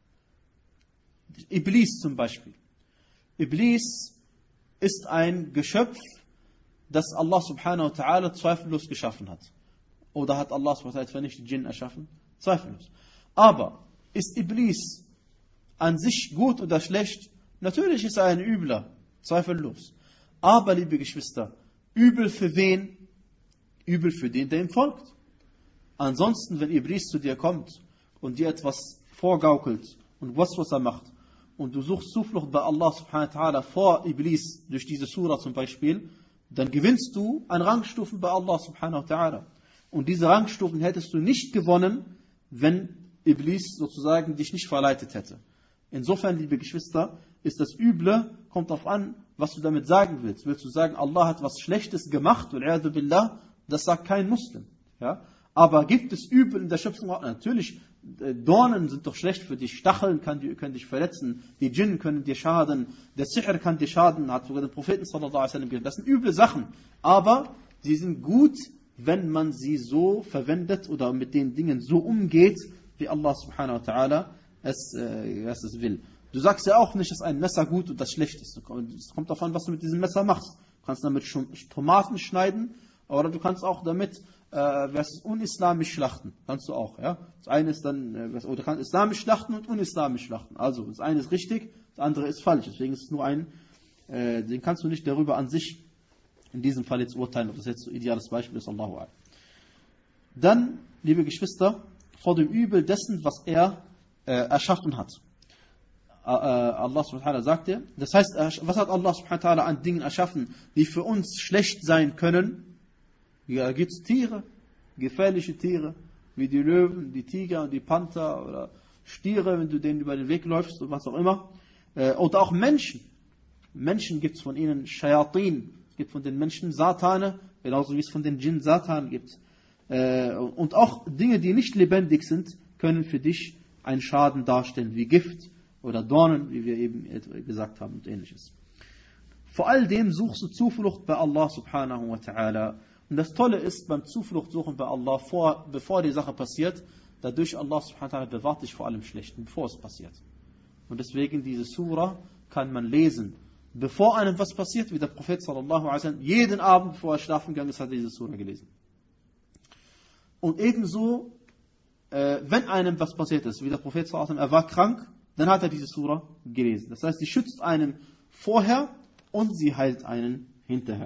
Iblis zum Beispiel. Iblis ist ein Geschöpf, das Allah subhanahu wa ta'ala zweifellos geschaffen hat. Oder hat Allah subhanahu wa ta'ala nicht die Djinn erschaffen? Zweifellos. Aber ist Iblis an sich gut oder schlecht? Natürlich ist er ein Übler, zweifellos. Aber, liebe Geschwister, Übel für wen? Übel für den, der ihm folgt. Ansonsten, wenn Iblis zu dir kommt und dir etwas vorgaukelt und was er macht und du suchst Zuflucht bei Allah subhanahu wa ta'ala vor Iblis durch diese Surah zum Beispiel, dann gewinnst du an Rangstufen bei Allah subhanahu wa ta'ala. Und diese Rangstufen hättest du nicht gewonnen, wenn Iblis sozusagen dich nicht verleitet hätte. Insofern, liebe Geschwister, ist das Üble, kommt darauf an, was du damit sagen willst. Willst du sagen, Allah hat was Schlechtes gemacht, billah, das sagt kein Muslim. Ja? Aber gibt es Übel in der Schöpfung? Natürlich, Dornen sind doch schlecht für dich, Stacheln können dich verletzen, die Djinn können dir schaden, der Sihr kann dir schaden, hat sogar der Propheten sallallahu alaihi wasallam gesagt. Das sind üble Sachen, aber sie sind gut, wenn man sie so verwendet oder mit den Dingen so umgeht, wie Allah subhanahu wa ta'ala es will. Du sagst ja auch nicht, dass ein Messer gut und das schlecht ist. Es kommt davon, was du mit diesem Messer machst. Du kannst damit Tomaten schneiden, oder du kannst auch damit unislamisch schlachten. Kannst du auch. Ja? Das eine ist dann, oder du kannst islamisch schlachten und unislamisch schlachten. Also das eine ist richtig, das andere ist falsch. Deswegen ist es nur den kannst du nicht darüber an sich in diesem Fall jetzt urteilen, ob das jetzt so ein ideales Beispiel ist, Allahu Akbar. Dann, liebe Geschwister, vor dem Übel dessen, was er erschaffen hat. Allah subhanahu wa ta'ala sagte, das heißt, was hat Allah subhanahu wa ta'ala an Dingen erschaffen, die für uns schlecht sein können? Ja, gibt es Tiere, gefährliche Tiere, wie die Löwen, die Tiger und die Panther oder Stiere, wenn du denen über den Weg läufst oder was auch immer. Oder auch Menschen. Menschen gibt es von ihnen Shayatin, es gibt von den Menschen Satane, genauso wie es von den Djinn Satan gibt. Und auch Dinge, die nicht lebendig sind, können für dich einen Schaden darstellen, wie Gift oder Dornen, wie wir eben gesagt haben und ähnliches. Vor all dem suchst du Zuflucht bei Allah subhanahu wa ta'ala. Und das Tolle ist, beim Zufluchtsuchen bei Allah, bevor die Sache passiert, dadurch Allah subhanahu wa ta'ala bewahrt dich vor allem Schlechten, bevor es passiert. Und deswegen diese Surah kann man lesen, bevor einem was passiert, wie der Prophet sallallahu alaihi wasallam jeden Abend, bevor er schlafen gegangen ist, hat er diese Surah gelesen. Und ebenso, wenn einem was passiert ist, wie der Prophet sallallahu alaihi wasallam, er war krank, dann hat er diese Surah gelesen. Das heißt, sie schützt einen vorher und sie heilt einen hinterher.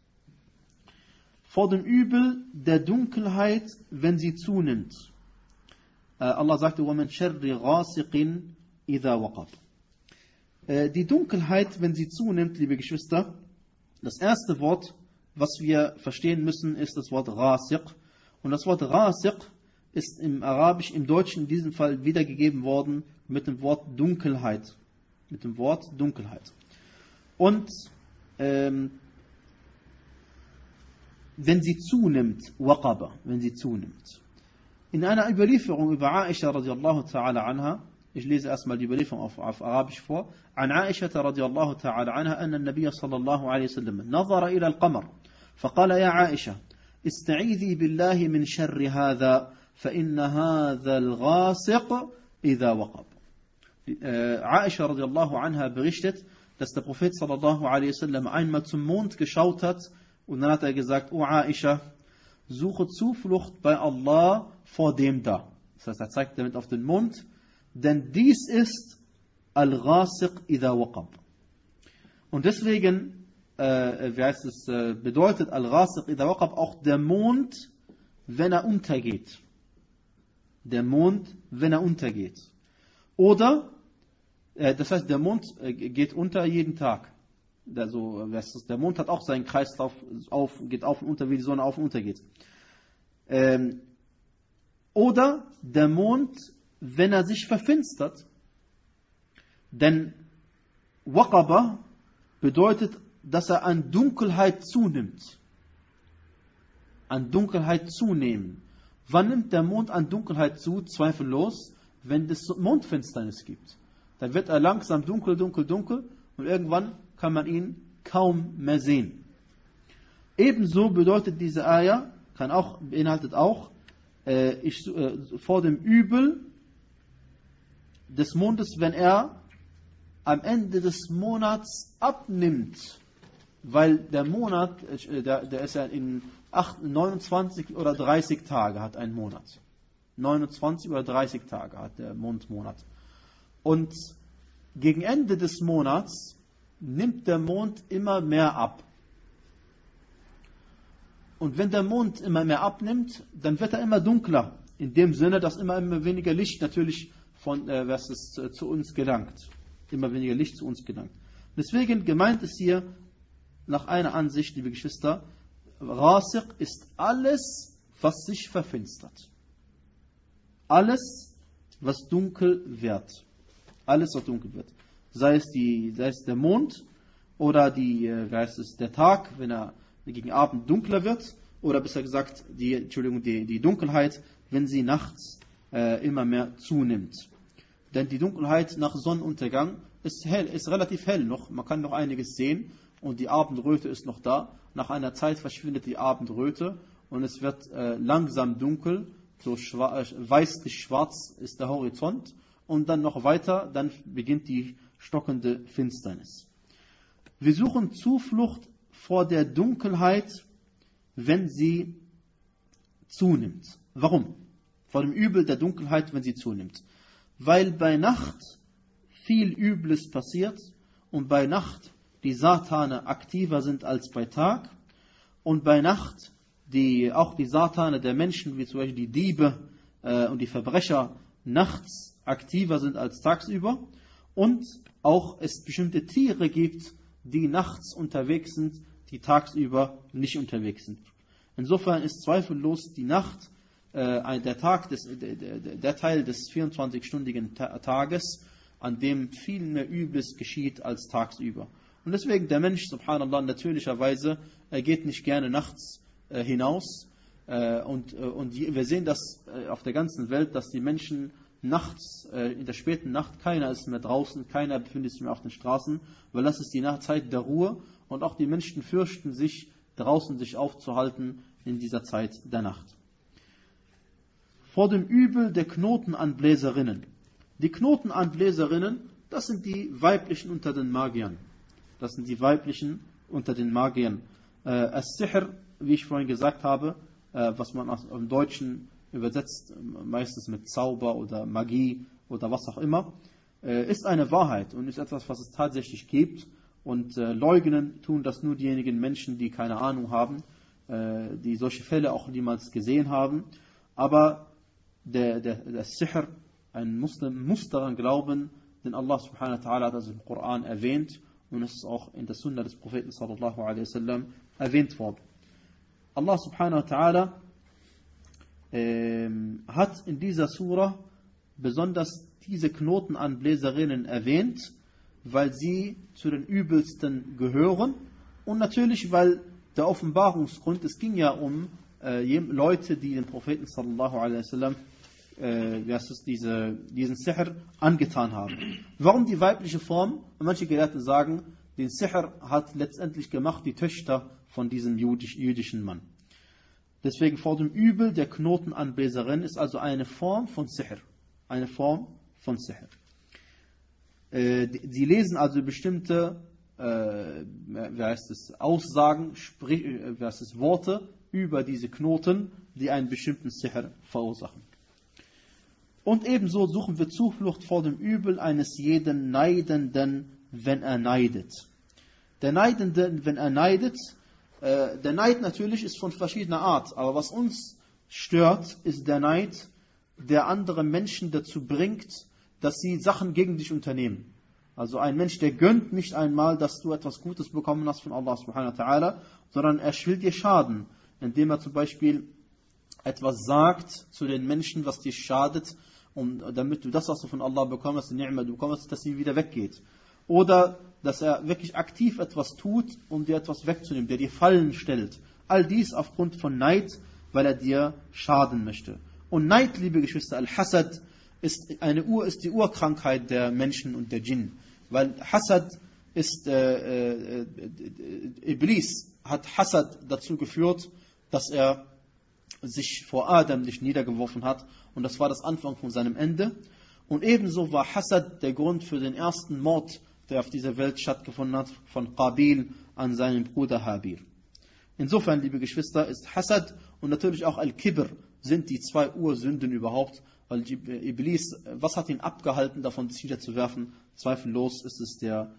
Vor dem Übel der Dunkelheit, wenn sie zunimmt. Allah sagte, وَمَنْ شَرِّ غَاسِقٍ إِذَا وَقَبْ. Die Dunkelheit, wenn sie zunimmt, liebe Geschwister, das erste Wort, was wir verstehen müssen, ist das Wort Rasiq. Und das Wort Rasiq ist im Arabisch, im Deutschen in diesem Fall wiedergegeben worden mit dem Wort Dunkelheit. Mit dem Wort Dunkelheit. Und wenn sie zunimmt, waqaba, wenn sie zunimmt. In einer Überlieferung über Aisha radiallahu ta'ala anha, ich lese erstmal die Überlieferung auf Arabisch vor, an Aisha radiallahu ta'ala anha, أن النبي صلى الله عليه وسلم نظر إلى القمر فقال يا عائشة استعيذي بالله من شر هذا فإن هذا الغاسق إذا وقب. Aisha radiallahu anha berichtet, dass der Prophet sallallahu alaihi wasallam einmal zum Mond geschaut hat und dann hat er gesagt, O Aisha, suche Zuflucht bei Allah vor dem da. Das heißt, er zeigt damit auf den Mond, denn dies ist Al-Ghasiq idha waqab. Und deswegen bedeutet Al-Ghasiq idha waqab auch der Mond, wenn er untergeht. Der Mond, wenn er untergeht. Oder, das heißt, der Mond geht unter jeden Tag. Also, der Mond hat auch seinen Kreislauf, geht auf und unter, wie die Sonne auf und unter geht. Oder der Mond, wenn er sich verfinstert. Denn Waqaba bedeutet, dass er an Dunkelheit zunimmt. An Dunkelheit zunehmen. Wann nimmt der Mond an Dunkelheit zu? Zweifellos, wenn es Mondfinsternis gibt. Dann wird er langsam dunkel, dunkel, dunkel und irgendwann kann man ihn kaum mehr sehen. Ebenso bedeutet diese Ayah, beinhaltet auch, vor dem Übel des Mondes, wenn er am Ende des Monats abnimmt, weil der Monat, der ist ja in 29 oder 30 Tage hat ein Monat. 29 oder 30 Tage hat der Mondmonat. Und gegen Ende des Monats nimmt der Mond immer mehr ab. Und wenn der Mond immer mehr abnimmt, dann wird er immer dunkler. In dem Sinne, dass immer weniger Licht natürlich zu uns gelangt. Immer weniger Licht zu uns gelangt. Deswegen gemeint ist hier, nach einer Ansicht, liebe Geschwister, Rasiq ist alles, was sich verfinstert. Alles, was dunkel wird. Alles, was dunkel wird. Sei es der Mond oder der Tag, wenn er gegen Abend dunkler wird, oder besser gesagt, die Dunkelheit, wenn sie nachts immer mehr zunimmt. Denn die Dunkelheit nach Sonnenuntergang ist relativ hell noch. Man kann noch einiges sehen und die Abendröte ist noch da. Nach einer Zeit verschwindet die Abendröte und es wird langsam dunkel, so weißlich-schwarz ist der Horizont und dann noch weiter, dann beginnt die stockende Finsternis. Wir suchen Zuflucht vor der Dunkelheit, wenn sie zunimmt. Warum? Vor dem Übel der Dunkelheit, wenn sie zunimmt. Weil bei Nacht viel Übles passiert und bei Nacht die Satane aktiver sind als bei Tag und bei Nacht auch die Satane der Menschen, wie zum Beispiel die Diebe und die Verbrecher, nachts aktiver sind als tagsüber und auch es bestimmte Tiere gibt, die nachts unterwegs sind, die tagsüber nicht unterwegs sind. Insofern ist zweifellos die Nacht der Teil des 24-stündigen Tages, an dem viel mehr Übles geschieht als tagsüber. Und deswegen der Mensch, subhanallah, natürlicherweise, er geht nicht gerne nachts hinaus. Und wir sehen das auf der ganzen Welt, dass die Menschen nachts, in der späten Nacht, keiner ist mehr draußen, keiner befindet sich mehr auf den Straßen, weil das ist die Zeit der Ruhe und auch die Menschen fürchten sich, draußen sich aufzuhalten in dieser Zeit der Nacht. Vor dem Übel der Knotenanbläserinnen. Die Knotenanbläserinnen, das sind die weiblichen unter den Magiern. Das sind die weiblichen unter den Magiern. As-Sihr, wie ich vorhin gesagt habe, was man im Deutschen übersetzt, meistens mit Zauber oder Magie oder was auch immer, ist eine Wahrheit und ist etwas, was es tatsächlich gibt. Und leugnen tun das nur diejenigen Menschen, die keine Ahnung haben, die solche Fälle auch niemals gesehen haben. Aber der Sihr, ein Muslim muss daran glauben, denn Allah subhanahu wa ta'ala hat das im Koran erwähnt und es ist auch in der Sunna des Propheten sallallahu alaihi wasallam erwähnt worden. Allah subhanahu wa ta'ala hat in dieser Surah besonders diese Knotenanbläserinnen erwähnt, weil sie zu den Übelsten gehören und natürlich, weil der Offenbarungsgrund, es ging ja um Leute, die den Propheten sallallahu alaihi wasallam diesen Sihr angetan haben. Warum die weibliche Form? Manche Gelehrte sagen, den Sihr hat letztendlich gemacht die Töchter von diesem jüdischen Mann. Deswegen vor dem Übel der Knotenanbläserin ist also eine Form von Sihr. Eine Form von Sihr. Sie lesen also bestimmte Aussagen, Worte über diese Knoten, die einen bestimmten Sihr verursachen. Und ebenso suchen wir Zuflucht vor dem Übel eines jeden Neidenden, wenn er neidet. Der Neidende, wenn er neidet, der Neid natürlich ist von verschiedener Art, aber was uns stört, ist der Neid, der andere Menschen dazu bringt, dass sie Sachen gegen dich unternehmen. Also ein Mensch, der gönnt nicht einmal, dass du etwas Gutes bekommen hast von Allah subhanahu wa ta'ala, sondern er will dir schaden, indem er zum Beispiel etwas sagt zu den Menschen, was dir schadet, und damit du das, was du von Allah bekommst, die Ni'ma du bekommst, dass sie wieder weggeht. Oder dass er wirklich aktiv etwas tut, um dir etwas wegzunehmen, der dir Fallen stellt. All dies aufgrund von Neid, weil er dir schaden möchte. Und Neid, liebe Geschwister, Al-Hasad, ist die Urkrankheit der Menschen und der Djinn. Weil Hasad ist, Iblis hat Hasad dazu geführt, dass er sich vor Adam nicht niedergeworfen hat. Und das war das Anfang von seinem Ende. Und ebenso war Hasad der Grund für den ersten Mord, der auf dieser Welt stattgefunden hat, von Qabil an seinem Bruder Habil. Insofern, liebe Geschwister, ist Hasad und natürlich auch Al-Kibr sind die zwei Ursünden überhaupt. Weil Iblis, was hat ihn abgehalten, davon sich niederzuwerfen? Zweifellos ist es der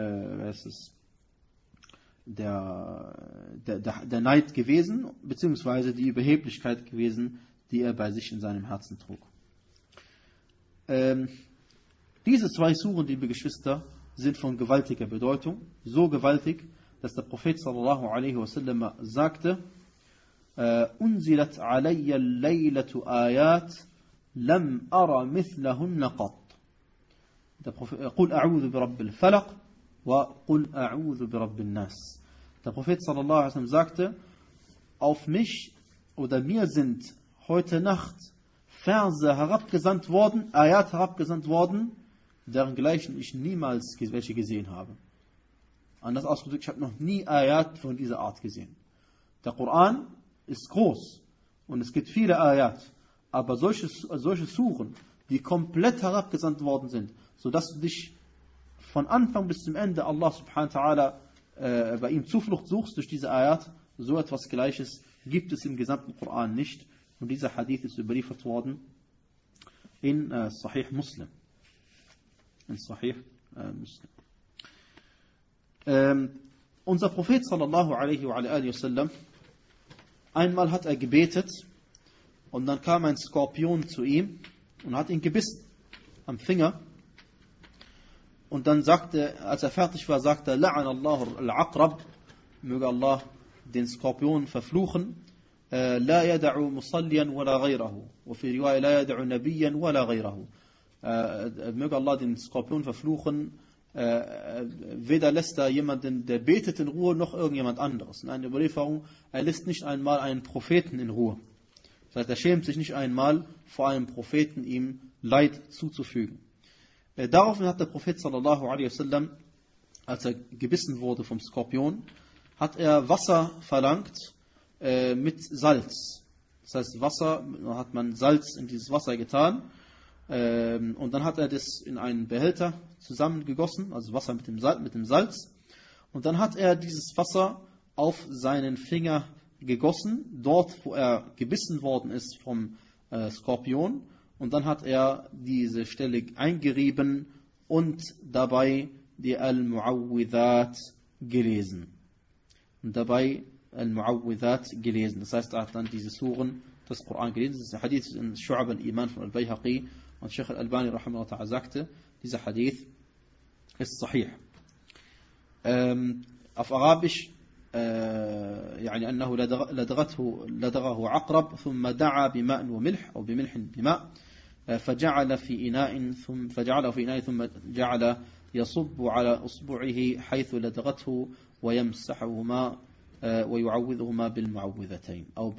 Neid gewesen, beziehungsweise die Überheblichkeit gewesen, die er bei sich in seinem Herzen trug. Diese zwei Suren, liebe Geschwister, sind von gewaltiger Bedeutung. So gewaltig, dass der Prophet sallallahu alaihi wasallam sagte, Unzilat alayya al-laylatu ayat lam ara mithlahunna qat. Der Prophet, Qul a'udhu bi rabbil falaq wa Qul a'udhu bi rabbin nas. Der Prophet sallallahu alaihi wasallam sagte, auf mich oder mir sind heute Nacht Verse herabgesandt worden, Ayat herabgesandt worden, deren gleichen ich niemals welche gesehen habe. Anders ausgedrückt, ich habe noch nie Ayat von dieser Art gesehen. Der Koran ist groß und es gibt viele Ayat, aber solche Suren, die komplett herabgesandt worden sind, sodass du dich von Anfang bis zum Ende Allah subhanahu wa ta'ala bei ihm Zuflucht suchst durch diese Ayat, so etwas Gleiches gibt es im gesamten Koran nicht. Und dieser Hadith ist überliefert worden in Sahih Muslim. In Sahih Muslim. Unser Prophet sallallahu alaihi wa alihi wasallam, einmal hat er gebetet und dann kam ein Skorpion zu ihm und hat ihn gebissen am Finger. Und dann sagte, als er fertig war, sagte er, La'an Allah al-Aqrab, möge Allah den Skorpion verfluchen, La yada'u musalliyan wala ghayrahu, wa fi riwaya la yada'u nabiyyan wala ghayrahu. Möge Allah den Skorpion verfluchen, weder lässt er jemanden, der betet, in Ruhe, noch irgendjemand anderes. In einer Überlieferung, er lässt nicht einmal einen Propheten in Ruhe. Das heißt, er schämt sich nicht einmal, vor einem Propheten ihm Leid zuzufügen. Daraufhin hat der Prophet sallallahu alaihi wasallam, als er gebissen wurde vom Skorpion, hat er Wasser verlangt mit Salz. Das heißt, hat man Salz in dieses Wasser getan und dann hat er das in einen Behälter zusammengegossen, also Wasser mit dem Salz. Und dann hat er dieses Wasser auf seinen Finger gegossen, dort wo er gebissen worden ist vom Skorpion. Und dann hat er diese Stelle eingerieben und dabei die Al-Mu'awwidhat gelesen. Das heißt, er hat dann diese Suren des Koran gelesen. Das ist der Hadith in Shu'ab al-Iman von Al-Bayhaqi. Und Sheikh Al-Albani rahimahullah sagte, dieser Hadith ist sahih. Auf Arabisch, يعني أنه لدغه عقرب ثم دعا بماء وملح أو بملح بماء فجعله في إناء ثم جعل يصب على أصبعه حيث لدغته ويمسحهما ويعوذهما بالمعوذتين أو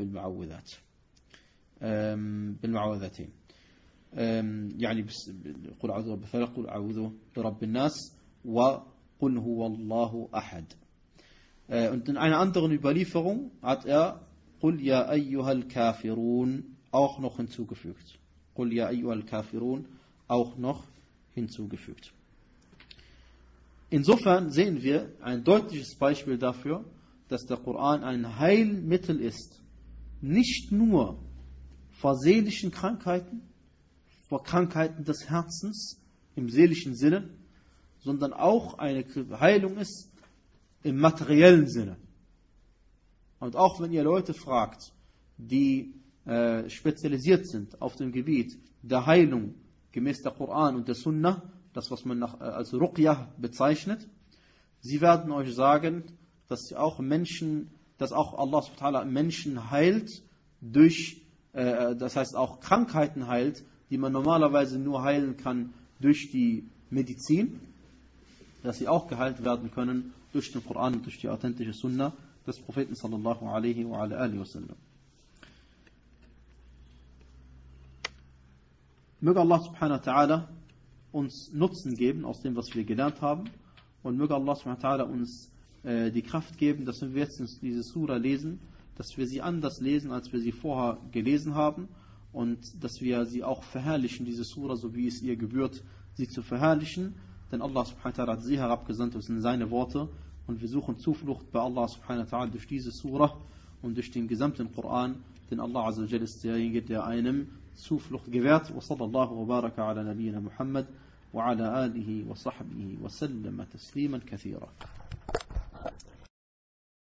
بالمعوذتين يعني قل أعوذ برب الفلق قل أعوذ برب الناس وقل هو الله أحد. Und in einer anderen Überlieferung hat er Qul ya ayyuhal kafirun auch noch hinzugefügt. Qul ya ayyuhal kafirun auch noch hinzugefügt. Insofern sehen wir ein deutliches Beispiel dafür, dass der Koran ein Heilmittel ist. Nicht nur vor seelischen Krankheiten, vor Krankheiten des Herzens im seelischen Sinne, sondern auch eine Heilung ist im materiellen Sinne. Und auch wenn ihr Leute fragt, die spezialisiert sind auf dem Gebiet der Heilung gemäß der Koran und der Sunnah, das was man als Ruqyah bezeichnet, sie werden euch sagen, dass auch Allah subhanahu wa ta'ala Menschen heilt durch das heißt auch Krankheiten heilt, die man normalerweise nur heilen kann durch die Medizin, dass sie auch geheilt werden können durch den Koran und durch die authentische Sunna des Propheten sallallahu alaihi wa alihi wasallam. Möge Allah subhanahu wa ta'ala uns Nutzen geben aus dem, was wir gelernt haben, und möge Allah subhanahu wa ta'ala uns die Kraft geben, dass wenn wir jetzt diese Sura lesen, dass wir sie anders lesen, als wir sie vorher gelesen haben, und dass wir sie auch verherrlichen, diese Sura, so wie es ihr gebührt, sie zu verherrlichen, denn Allah subhanahu wa ta'ala hat sie herabgesandt, das sind seine Worte, und wir suchen Zuflucht bei Allah subhanahu wa ta'ala durch diese Sura und durch den gesamten Koran, denn Allah azza wa jalla ist derjenige, der einem Zuflucht gewährt. Wa sallallahu wa baraka ala nabiyyina Muhammad wa ala alihi wa sahbihi wa sallama tasliman kathira.